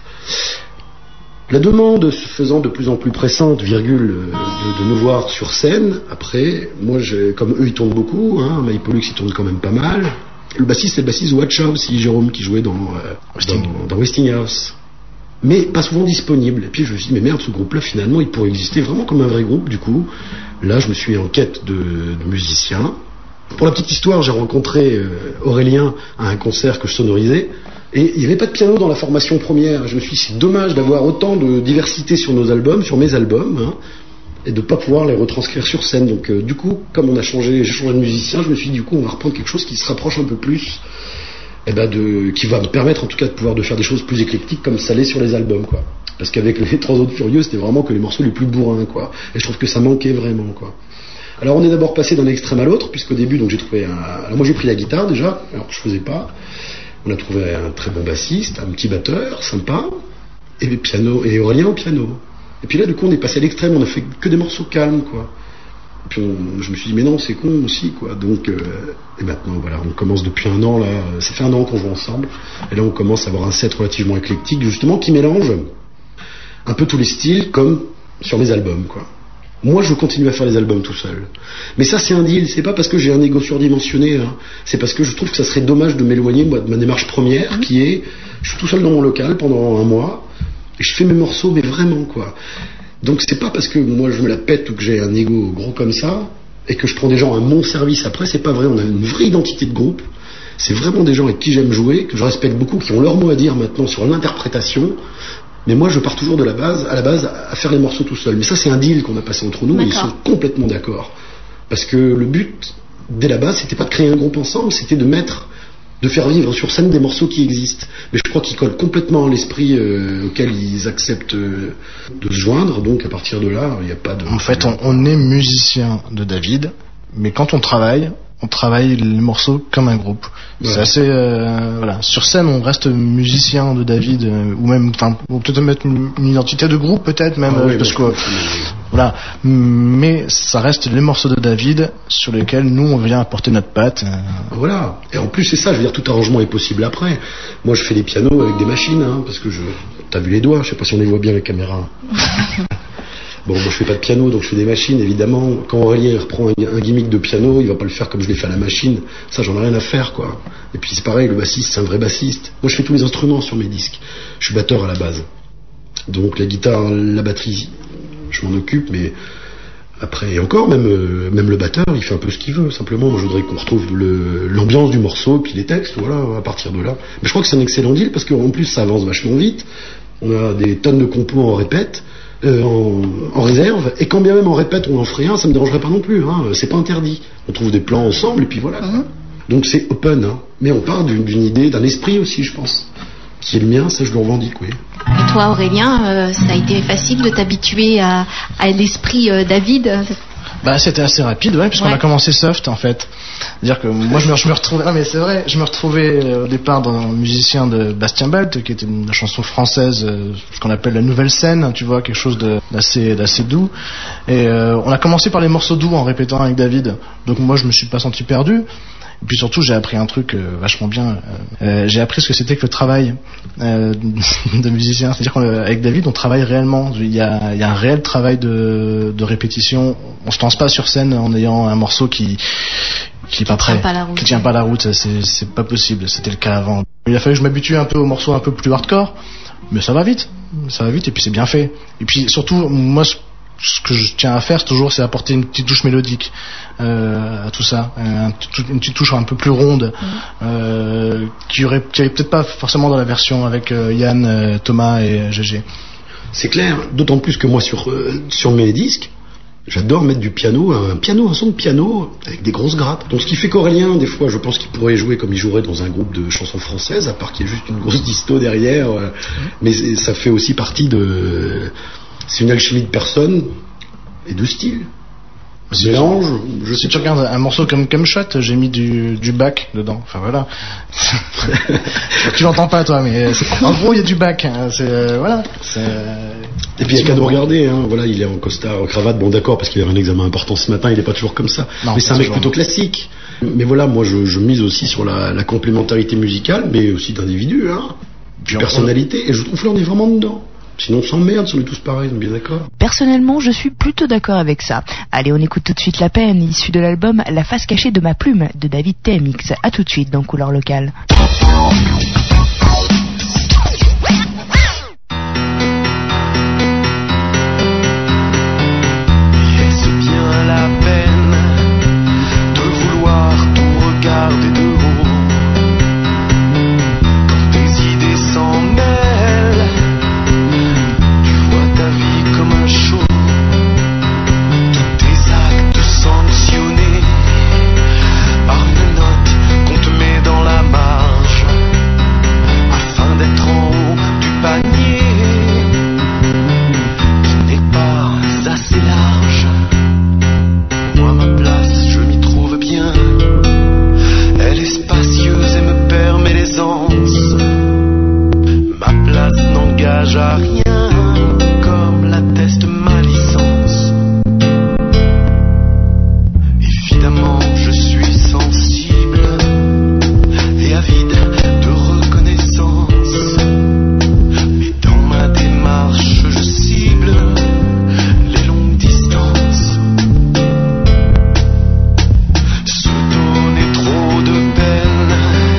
La demande se faisant de plus en plus pressante, de nous voir sur scène, après, moi, comme eux ils tournent beaucoup, hein, My Pollux ils tournent quand même pas mal. Le bassiste c'est le bassiste Watcha aussi, Jérôme, qui jouait dans Westinghouse. Mais pas souvent disponible. Et puis je me suis dit, mais merde, ce groupe-là, finalement, il pourrait exister vraiment comme un vrai groupe. Du coup, là, je me suis en quête de musiciens. Pour la petite histoire, j'ai rencontré Aurélien à un concert que je sonorisais. Et il n'y avait pas de piano dans la formation première. Je me suis dit, c'est dommage d'avoir autant de diversité sur nos albums, sur mes albums, hein, et de ne pas pouvoir les retranscrire sur scène. Donc, du coup, comme j'ai changé de musicien, je me suis dit, du coup, on va reprendre quelque chose qui se rapproche un peu plus, qui va me permettre en tout cas de faire des choses plus éclectiques comme ça l'est sur les albums, quoi. Parce qu'avec les Trois Autres Furieux, c'était vraiment que les morceaux les plus bourrins, quoi. Et je trouve que ça manquait vraiment, quoi. Alors on est d'abord passé d'un extrême à l'autre, puisqu'au début, donc j'ai trouvé alors moi j'ai pris la guitare déjà, alors que je faisais pas. On a trouvé un très bon bassiste, un petit batteur, sympa, et piano, et Aurélien au piano. Et puis là, du coup, on est passé à l'extrême, on a fait que des morceaux calmes, quoi. Et puis je me suis dit, mais non, c'est con aussi, quoi. Donc, et maintenant, voilà, on commence depuis un an, là, ça fait un an qu'on joue ensemble, et là, on commence à avoir un set relativement éclectique, justement, qui mélange un peu tous les styles, comme sur mes albums, quoi. Moi, je continue à faire les albums tout seul. Mais ça, c'est un deal. C'est pas parce que j'ai un ego surdimensionné, hein. C'est parce que je trouve que ça serait dommage de m'éloigner, moi, de ma démarche première, qui est, je suis tout seul dans mon local pendant un mois, et je fais mes morceaux, mais vraiment, quoi. Donc, c'est pas parce que moi, je me la pète ou que j'ai un ego gros comme ça, et que je prends des gens à mon service après, c'est pas vrai. On a une vraie identité de groupe. C'est vraiment des gens avec qui j'aime jouer, que je respecte beaucoup, qui ont leur mot à dire maintenant sur l'interprétation. Mais moi, je pars toujours à la base, à faire les morceaux tout seul. Mais ça, c'est un deal qu'on a passé entre nous, et ils sont complètement d'accord. Parce que le but, dès la base, c'était pas de créer un groupe ensemble, c'était de faire vivre sur scène des morceaux qui existent. Mais je crois qu'ils collent complètement à l'esprit auquel ils acceptent de se joindre. Donc, à partir de là, il n'y a pas de... En fait, on est musicien de David, mais quand on travaille les morceaux comme un groupe. Ouais. C'est assez voilà. Sur scène, on reste musicien de David, ou même, enfin, on peut peut-être mettre une identité de groupe, peut-être même, parce que voilà. Mais ça reste les morceaux de David sur lesquels nous on vient apporter notre patte. Voilà. Et en plus, c'est ça. Je veux dire, tout arrangement est possible après. Moi, je fais des pianos avec des machines, hein, parce que t'as vu les doigts. Je sais pas si on les voit bien les caméras. Bon, moi je fais pas de piano, donc je fais des machines, évidemment. Quand Aurélien reprend un gimmick de piano, il va pas le faire comme je l'ai fait à la machine. Ça, j'en ai rien à faire, quoi. Et puis c'est pareil, le bassiste, c'est un vrai bassiste. Moi je fais tous les instruments sur mes disques. Je suis batteur à la base. Donc la guitare, la batterie, je m'en occupe, mais après, et encore, même le batteur, il fait un peu ce qu'il veut. Simplement, moi je voudrais qu'on retrouve l'ambiance du morceau, puis les textes, voilà, à partir de là. Mais je crois que c'est un excellent deal, parce qu'en plus ça avance vachement vite. On a des tonnes de compos en répète. En réserve, et quand bien même en répète on en ferait un, ça me dérangerait pas non plus, hein. C'est pas interdit, on trouve des plans ensemble et puis voilà. Donc c'est open, hein. Mais on part d'une idée, d'un esprit aussi, je pense, qui est le mien, ça je le revendique, oui. Et toi Aurélien, ça a été facile de t'habituer à l'esprit David? Bah c'était assez rapide, ouais, puisqu'on a commencé soft en fait. C'est-à-dire que moi je me retrouvais, non mais c'est vrai, je me retrouvais au départ dans le musicien de Bastien Balt, qui était une chanson française, ce qu'on appelle la nouvelle scène, tu vois, quelque chose d'assez doux. Et on a commencé par les morceaux doux en répétant avec David. Donc moi je me suis pas senti perdu. Et puis surtout j'ai appris un truc vachement bien. J'ai appris ce que c'était que le travail de musicien. C'est-à-dire qu'avec David on travaille réellement. Il y a un réel travail de répétition. On se lance pas sur scène en ayant un morceau qui est pas prêt, qui tient pas la route. C'est pas possible. C'était le cas avant. Il a fallu que je m'habitue un peu aux morceaux un peu plus hardcore, mais ça va vite et puis c'est bien fait. Et puis surtout moi ce que je tiens à faire c'est apporter une petite touche mélodique à tout ça, une petite touche un peu plus ronde, qui avait peut-être pas forcément dans la version avec Yann, Thomas et GG. C'est clair, d'autant plus que moi sur mes disques j'adore mettre du piano, un son de piano avec des grosses grattes. Donc ce qui fait qu'Aurélien, des fois, je pense qu'il pourrait jouer comme il jouerait dans un groupe de chansons françaises, à part qu'il y ait juste une grosse disto derrière. Mais ça fait aussi partie de... C'est une alchimie de personnes et de style. Mélange. Si tu regardes un morceau comme Shot, j'ai mis du bac dedans. Enfin voilà. Tu l'entends pas toi, mais en gros il y a du bac. Hein. Voilà. Et puis il y a qu'à nous regarder. Hein. Voilà, il est en costard, en cravate. Bon d'accord, parce qu'il avait un examen important ce matin. Il est pas toujours comme ça. Non, mais c'est un mec plutôt classique. Mais voilà, moi je mise aussi sur la complémentarité musicale, mais aussi d'individu, hein, de personnalité. Et je trouve que là on est vraiment dedans. Sinon on s'emmerde si on est tous pareils, on est bien d'accord. Personnellement, je suis plutôt d'accord avec ça. Allez, on écoute tout de suite La Peine, issue de l'album La face cachée de ma plume de David TMX. À tout de suite dans Couleur Locale. Est-ce bien la peine de vouloir tout regarder de haut quand tes idées s'en mêlent? Comme un show, tous tes actes sanctionnés par une note qu'on te met dans la marge afin d'être en haut du panier qui n'est pas assez large. Moi ma place je m'y trouve bien, elle est spacieuse et me permet l'aisance. Ma place n'engage à rien, l'atteste ma licence. Évidemment je suis sensible et avide de reconnaissance, mais dans ma démarche je cible les longues distances. Se donner trop de peine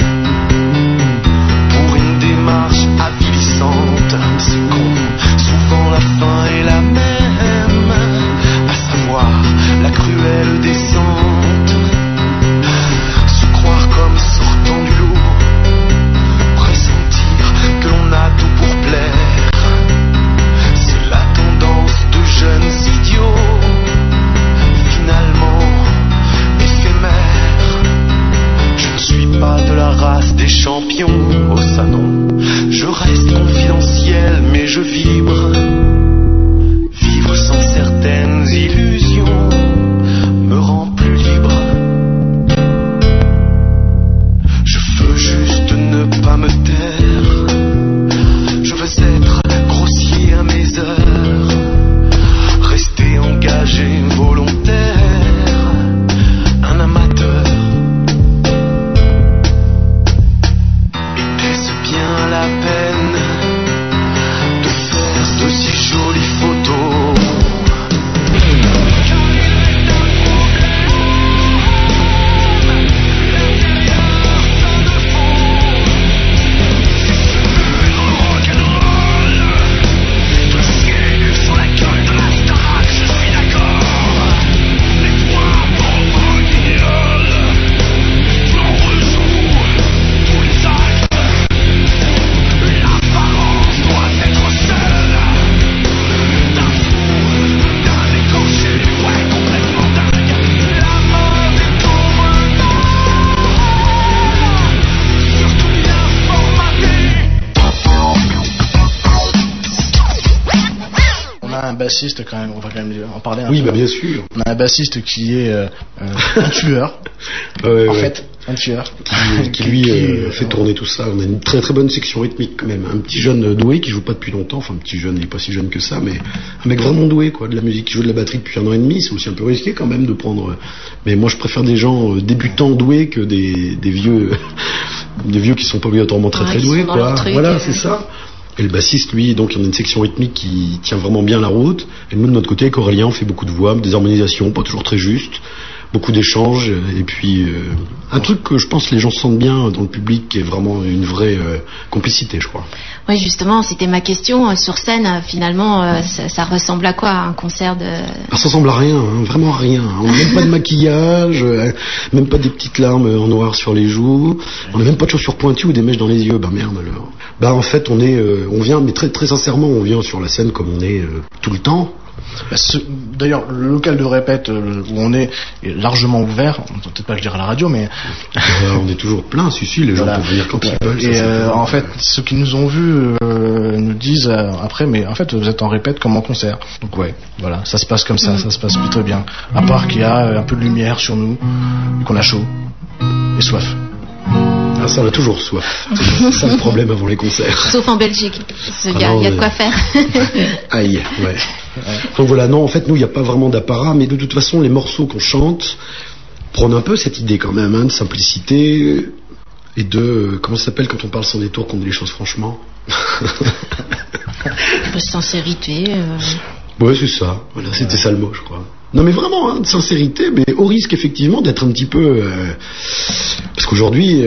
pour une démarche avilissante, c'est con. Souvent la fin est la même, à savoir la cruelle descente. Se croire comme sortant du lot, pressentir que l'on a tout pour plaire, c'est la tendance de jeunes idiots, finalement éphémères. Je ne suis pas de la race des champions, oh ça non. Je reste confidentiel mais je vibre. Vivre sans certaines illusions me rend plus libre. Je veux juste ne pas me taire. Je veux être grossier à mes heures, rester engagé, volontaire, un amateur. Était-ce bien la peine de faire de si jolis bassiste quand même, on va quand même en parler un peu. Bah bien sûr. On a un bassiste qui est un tueur. En fait, un tueur. Qui lui fait tourner tout ça. On a une très très bonne section rythmique quand même. Un petit jeune doué qui joue pas depuis longtemps. Enfin, un petit jeune, il est pas si jeune que ça, mais un mec vraiment doué, quoi. De la musique, qui joue de la batterie depuis 1 an et demi. C'est aussi un peu risqué quand même de prendre. Mais moi, je préfère des gens débutants doués que des vieux, des vieux qui sont pas obligatoirement très très doués, quoi. Voilà, c'est ça. Et le bassiste, lui, donc, on a une section rythmique qui tient vraiment bien la route. Et nous, de notre côté, avec Aurélien, on fait beaucoup de voix, des harmonisations, pas toujours très justes, beaucoup d'échanges, et puis un truc que je pense les gens sentent bien dans le public, qui est vraiment une vraie complicité, je crois. Oui, justement, c'était ma question. Sur scène, finalement, ça ressemble à quoi, un concert de... Ça ressemble à rien, hein, vraiment à rien. On n'a même pas de maquillage, même pas des petites larmes en noir sur les joues, on n'a même pas de chaussures pointues ou des mèches dans les yeux. Bah merde alors. Bah en fait, on vient, mais très très sincèrement, on vient sur la scène comme on est tout le temps. D'ailleurs, le local de répète où on est largement ouvert. On ne peut peut-être pas le dire à la radio, mais on est toujours plein. Si, les gens peuvent venir quand ils veulent. Et en fait, ceux qui nous ont vus nous disent après, mais en fait, vous êtes en répète comme en concert. Donc ouais, voilà, ça se passe comme ça se passe plutôt bien. À part qu'il y a un peu de lumière sur nous, et qu'on a chaud et soif. Ah, ça, on a toujours soif. C'est ça le problème avant les concerts. Sauf en Belgique. Il y a de quoi faire. Aïe, ouais. Donc voilà, non, en fait, nous, il n'y a pas vraiment d'apparat, mais de toute façon, les morceaux qu'on chante prennent un peu cette idée quand même, de simplicité et de... Comment ça s'appelle quand on parle sans détour, qu'on dit les choses franchement? Sincérité. Ouais, c'est ça. Voilà, c'était ça le mot, je crois. Non mais vraiment, de sincérité, mais au risque effectivement d'être un petit peu... Parce qu'aujourd'hui,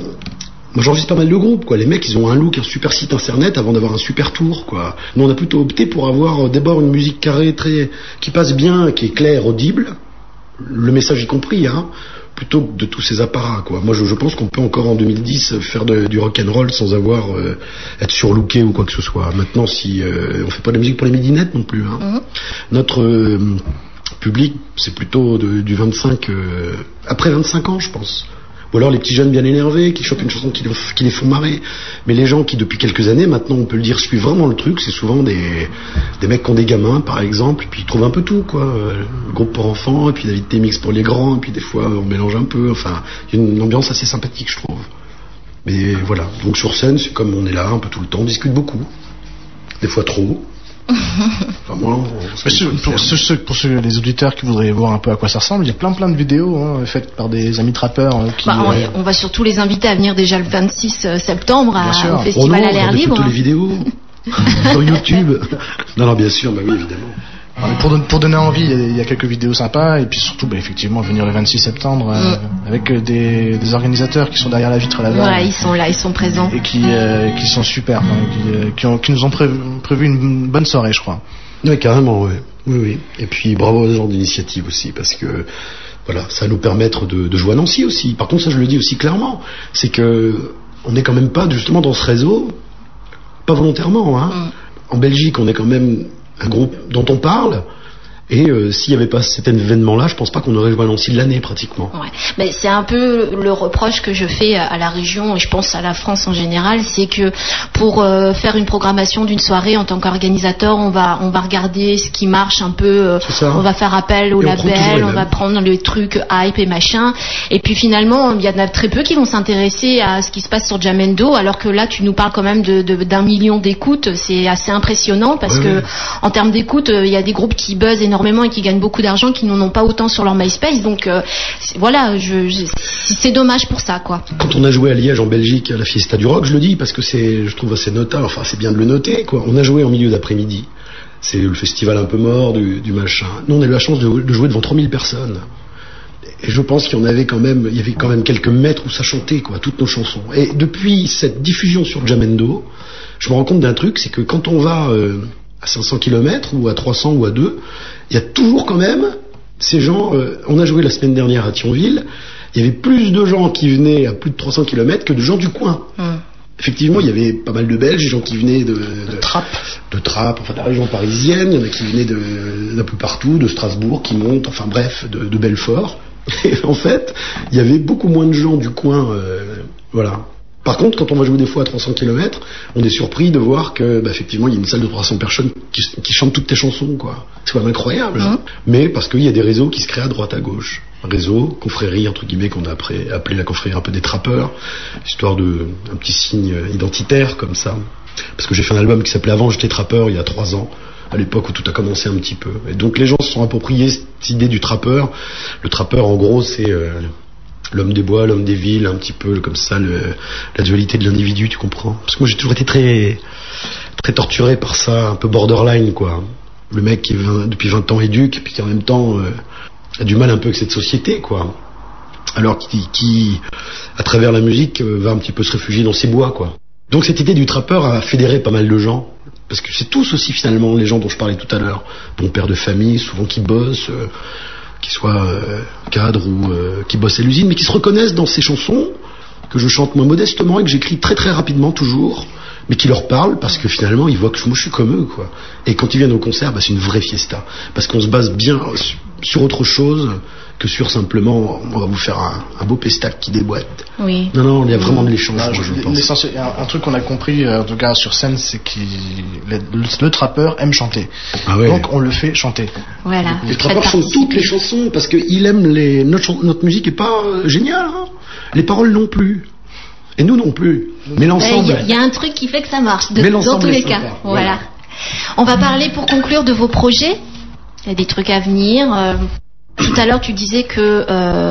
moi j'enregistre pas mal de groupes, quoi. Les mecs, ils ont un look, un super site internet avant d'avoir un super tour, quoi. Nous on a plutôt opté pour avoir d'abord une musique carrée, qui passe bien, qui est claire, audible, le message y compris, plutôt que de tous ces apparats, quoi. Moi je pense qu'on peut encore en 2010 faire du rock'n'roll sans avoir être surlooké ou quoi que ce soit. Maintenant, si on fait pas de la musique pour les midinettes non plus, Notre public, c'est plutôt du 25 après 25 ans, je pense. Ou alors les petits jeunes bien énervés qui chopent une chanson qui les font marrer. Mais les gens qui depuis quelques années, maintenant on peut le dire, suivent vraiment le truc, c'est souvent des mecs qui ont des gamins par exemple, et puis ils trouvent un peu tout, quoi. Le groupe pour enfants, et puis David T-Mix pour les grands, et puis des fois on mélange un peu, enfin il y a une ambiance assez sympathique, je trouve. Mais voilà, donc sur scène c'est comme on est là un peu tout le temps, on discute beaucoup, des fois trop. Enfin, moi, pour les auditeurs qui voudraient voir un peu à quoi ça ressemble, il y a plein de vidéos faites par des amis trappeurs on va surtout les inviter à venir déjà le 26 septembre au festival à l'air libre. Toutes les vidéos sur YouTube. Non, bien sûr, bah oui, évidemment. Pour donner envie, il y a quelques vidéos sympas, et puis surtout effectivement venir le 26 septembre avec des organisateurs qui sont derrière la vitre là-bas. Ouais, ils sont là, ils sont présents. Et qui sont super, qui nous ont prévu une bonne soirée, je crois. Oui, carrément, ouais. Oui. Et puis bravo à ce genre d'initiative aussi, parce que voilà, ça va nous permettre de jouer à Nancy aussi. Par contre, ça je le dis aussi clairement, c'est que on n'est quand même pas justement dans ce réseau, pas volontairement. En Belgique, on est quand même un groupe dont on parle, et s'il n'y avait pas cet événement-là, je pense pas qu'on aurait joué à Nancy de l'année pratiquement. Ouais. Mais c'est un peu le reproche que je fais à la région, et je pense à la France en général, c'est que pour faire une programmation d'une soirée en tant qu'organisateur, on va regarder ce qui marche un peu, on va faire appel au label, on va prendre les trucs hype et machin, et puis finalement il y en a très peu qui vont s'intéresser à ce qui se passe sur Jamendo, alors que là tu nous parles quand même d'1 million d'écoutes, c'est assez impressionnant parce que en termes d'écoute, il y a des groupes qui buzzent énormément et qui gagnent beaucoup d'argent, qui n'en ont pas autant sur leur MySpace, donc voilà, c'est dommage pour ça, quoi. Quand on a joué à Liège en Belgique à la Fiesta du Rock, je le dis parce que je trouve assez notable, enfin c'est bien de le noter, quoi. On a joué en milieu d'après-midi, c'est le festival un peu mort du machin. Nous on a eu la chance de jouer devant 3000 personnes. Et je pense qu'il y avait quand même quelques mètres où ça chantait, quoi, toutes nos chansons. Et depuis cette diffusion sur Jamendo, je me rends compte d'un truc, c'est que quand on va à 500 km ou à 300 ou à 2, il y a toujours quand même ces gens. On a joué la semaine dernière à Thionville, il y avait plus de gens qui venaient à plus de 300 km que de gens du coin. Effectivement, il y avait pas mal de Belges, des gens qui venaient de Trappes, enfin de la région parisienne, il y en a qui venaient d'un peu partout, de Strasbourg, qui montent, enfin bref, de Belfort. Et en fait, il y avait beaucoup moins de gens du coin, voilà. Par contre, quand on va jouer des fois à 300 km, on est surpris de voir que, effectivement, il y a une salle de 300 personnes qui chantent toutes tes chansons, quoi. C'est quand même incroyable. Mais parce qu'il y a des réseaux qui se créent à droite, à gauche. Un réseau, confrérie, entre guillemets, qu'on a appelé la confrérie un peu des trappeurs, histoire de un petit signe identitaire, comme ça. Parce que j'ai fait un album qui s'appelait Avant j'étais trappeur, il y a 3 ans, à l'époque où tout a commencé un petit peu. Et donc les gens se sont appropriés cette idée du trappeur. Le trappeur, en gros, c'est... l'homme des bois, l'homme des villes, un petit peu comme ça, la dualité de l'individu, tu comprends? Parce que moi j'ai toujours été très torturé par ça, un peu borderline, quoi. Le mec qui depuis 20 ans éduque, et puis qui en même temps a du mal un peu avec cette société, quoi. Alors qui à travers la musique, va un petit peu se réfugier dans ses bois, quoi. Donc cette idée du trappeur a fédéré pas mal de gens. Parce que c'est tous aussi finalement les gens dont je parlais tout à l'heure. Bon père de famille, souvent qui bossent... qui soient cadres ou qui bossent à l'usine, mais qui se reconnaissent dans ces chansons que je chante moi modestement et que j'écris très très rapidement toujours, mais qui leur parlent parce que finalement ils voient que moi je suis comme eux, quoi. Et quand ils viennent au concert, c'est une vraie fiesta, parce qu'on se base bien sur autre chose que sur simplement on va vous faire un beau pestac qui déboîte. Oui. Non, il y a vraiment de l'échange, moi, je pense. Un truc qu'on a compris en tout cas sur scène, c'est que le trappeur aime chanter. Ah ouais. Donc on le fait chanter. Voilà. Le trappeur chante toutes les chansons parce qu'il aime notre musique est pas géniale, hein. Les paroles non plus. Et nous non plus. Mais l'ensemble. Il y a un truc qui fait que ça marche. Dans tous les cas. Voilà. On va parler pour conclure de vos projets. Il y a des trucs à venir. Tout à l'heure, tu disais que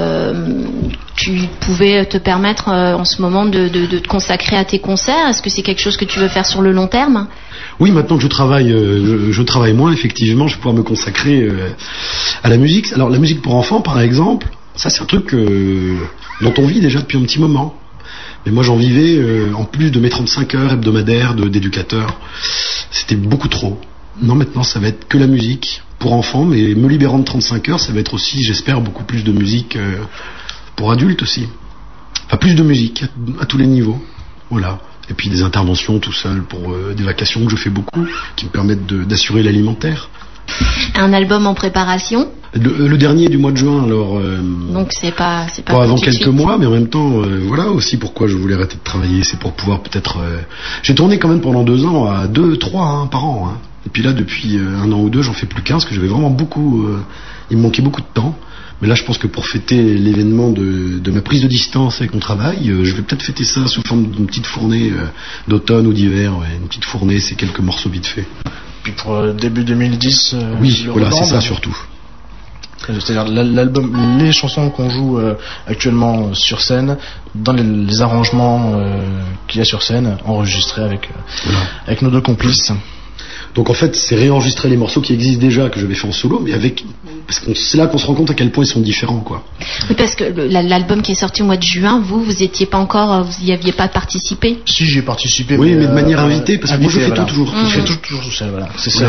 tu pouvais te permettre en ce moment de te consacrer à tes concerts. Est-ce que c'est quelque chose que tu veux faire sur le long terme? Oui, maintenant que je travaille moins, effectivement, je vais pouvoir me consacrer à la musique. Alors, la musique pour enfants, par exemple, ça c'est un truc dont on vit déjà depuis un petit moment. Mais moi, j'en vivais, en plus de mes 35 heures hebdomadaires d'éducateur, c'était beaucoup trop. Non, maintenant, ça va être que la musique pour enfants, mais me libérant de 35 heures, ça va être aussi, j'espère, beaucoup plus de musique pour adultes aussi. Enfin, plus de musique à tous les niveaux. Voilà. Et puis des interventions tout seul pour des vacations que je fais beaucoup, qui me permettent d'assurer l'alimentaire. Un album en préparation? Le dernier du mois de juin, alors... Donc c'est pas avant quelques mois, mais en même temps, voilà aussi pourquoi je voulais arrêter de travailler, c'est pour pouvoir peut-être... J'ai tourné quand même pendant 2 ans à 2-3 par an, hein. Et puis là, depuis 1 an ou 2, j'en fais plus 15, parce que j'avais vraiment beaucoup... il me manquait beaucoup de temps. Mais là, je pense que pour fêter l'événement de ma prise de distance avec mon travail, je vais peut-être fêter ça sous forme d'une petite fournée d'automne ou d'hiver. Ouais. Une petite fournée, c'est quelques morceaux vite fait. Puis pour début 2010... oui, voilà, c'est ça surtout. C'est-à-dire l'album, les chansons qu'on joue actuellement sur scène, dans les arrangements qu'il y a sur scène, enregistrés avec nos 2 complices. Donc en fait, c'est réenregistrer les morceaux qui existent déjà, que j'avais fait en solo, mais parce que c'est là qu'on se rend compte à quel point ils sont différents, quoi. Oui, parce que l'album qui est sorti au mois de juin, vous étiez pas encore, vous y aviez pas participé? Si, j'ai participé. Oui, mais de manière invitée, parce que moi je fais tout toujours. Je fais toujours tout seul, voilà.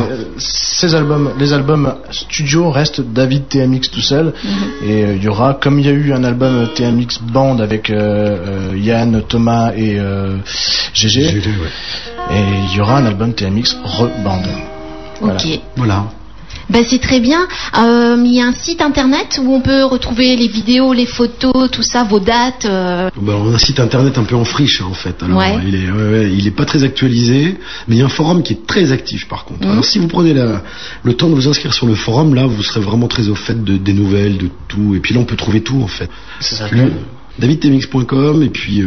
Ces albums, les albums studio restent David TMX tout seul, et il y aura, comme il y a eu un album TMX Band avec Yann, Thomas et GG, ouais. Et il y aura un album TMX Reband. Voilà. Ok. Voilà. C'est très bien. Il y a un site internet où on peut retrouver les vidéos, les photos, tout ça, vos dates. On a un site internet un peu en friche, en fait. Alors, ouais. Il est pas très actualisé, mais il y a un forum qui est très actif, par contre. Alors si vous prenez le temps de vous inscrire sur le forum, là, vous serez vraiment très au fait des nouvelles, de tout. Et puis là, on peut trouver tout, en fait. C'est ça. davidtmx.com et puis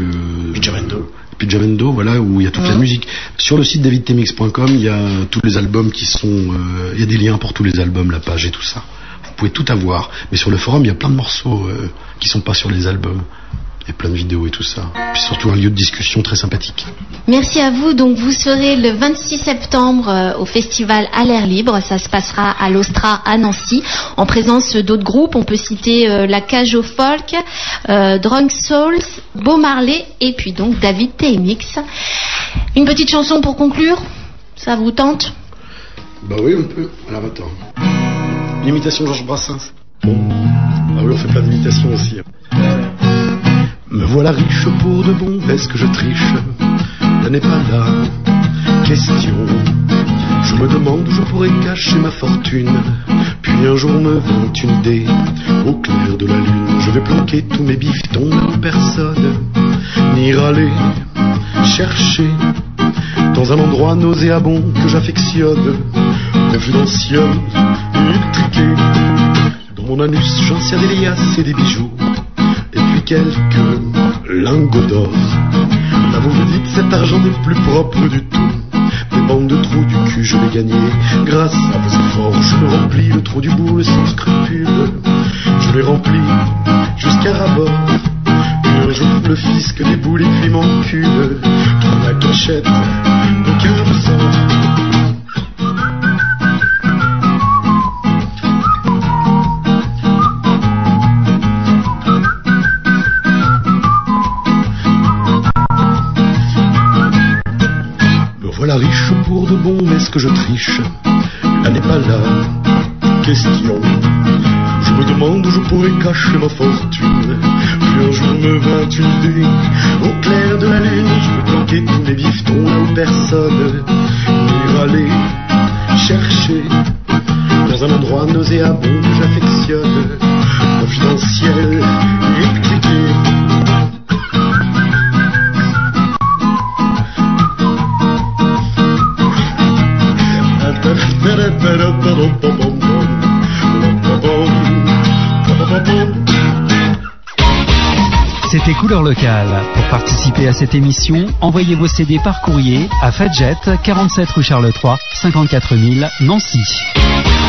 Jamendo, voilà, où il y a toute la musique. Sur le site davidtmx.com, il y a tous les albums qui sont... il y a des liens pour tous les albums, la page et tout ça. Vous pouvez tout avoir. Mais sur le forum, il y a plein de morceaux qui sont pas sur les albums. Il y a plein de vidéos et tout ça. Puis surtout un lieu de discussion très sympathique. Merci à vous. Donc vous serez le 26 septembre au festival à l'air libre. Ça se passera à l'Ostra à Nancy, en présence d'autres groupes. On peut citer La Cage au Folk, Drunk Souls, Beau Marley et puis donc David TMX. Une petite chanson pour conclure. Ça vous tente? Bah oui, on peut. Alors attends. L'imitation Georges Brassens. Bon. Ah oui, on fait plein d'imitations aussi. Me voilà riche pour de bon, est-ce que je triche? Là n'est pas la question. Je me demande où je pourrais cacher ma fortune. Puis un jour me vint une idée, au clair de la lune. Je vais planquer tous mes bifetons là où personne ni râler, chercher dans un endroit nauséabond que j'affectionne, confidentiel, électriqué. Dans mon anus, j'enserre des liasses et des bijoux, et puis quelques lingots d'or. Là vous me dites, cet argent n'est plus propre du tout. Des bandes de trous du cul, je l'ai gagné grâce à vos efforts. Je me remplis le trou du boule sans scrupule. Je l'ai rempli jusqu'à ras-bord. Puis un jour le fisc des boules et puis m'encule. Trouve la cachette d'aucun ressort. Voilà riche pour de bon, mais est-ce que je triche? Là n'est pas la question. Je me demande où je pourrais cacher ma fortune. Puis un jour me vint une idée. Au clair de la lune, je veux planquer tous mes bifetons là où personne n'ira aller chercher. Dans un endroit nauséabond que j'affectionne, confidentiel, électriqué. C'était Couleur Locale. Pour participer à cette émission, envoyez vos CD par courrier à Fadjet, 47 rue Charles III, 54 000, Nancy.